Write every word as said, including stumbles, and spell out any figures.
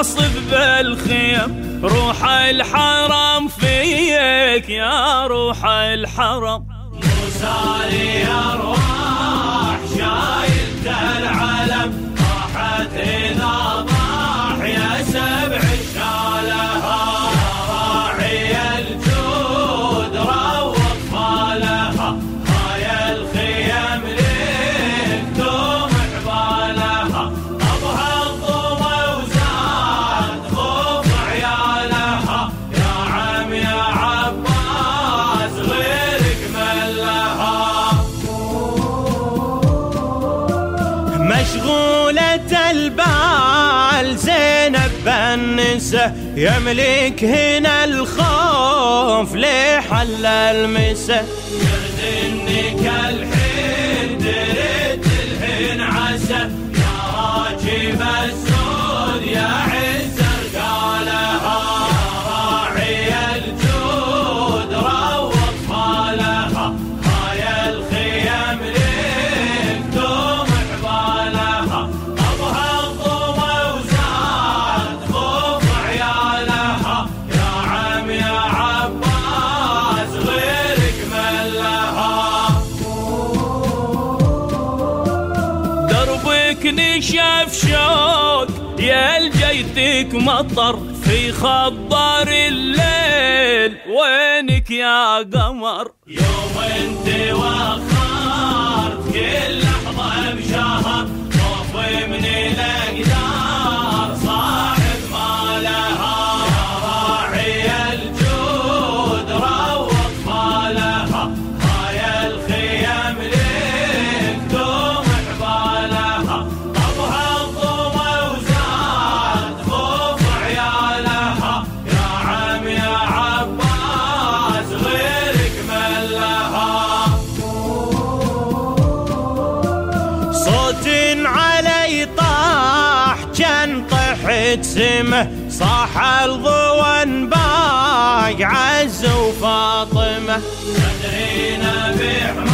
تعصف بالخيم، روح الحرم فيك يا روح الحرم. موسى لي أرواح شايلت العلم، راحت إذا ضاح يا سبع الشالها، راعي الجود روض فالها، هاي الخيم ليك دوم حبالها، أبها الضوء وزاد خوف عيالها، يا عم يا عباس غيرك من لها. مشغولة البال زينب بالنساء، يملك هنا الخوف لحل المساء، يردنك الحين دريت الحين عسى، يا راكب السود يا عز رجالها، راعي الجود روض فالها، هاي الخيم ليك دوم حبالها، أبها الضوء وزاد خوف عيالها، يا عم يا عباس غيرك من لها. دربك نشف شوق يا الجيتك مطر، في خبر الليل وينك يا قمر. يوم انت وخرت كل لحظة بشهر، خوف من الأقدار صاحب ما لها، يا راعي الجود روض فالها، هاي الخيم ليك دوم حبالها، أبها الضوء وزاد خوف عيالها، يا عم يا عباس غيرك من لها. صوت علي طاح كان طحت سمه، صاح الضوان باق عز وفاطمة، تدرينا بحمى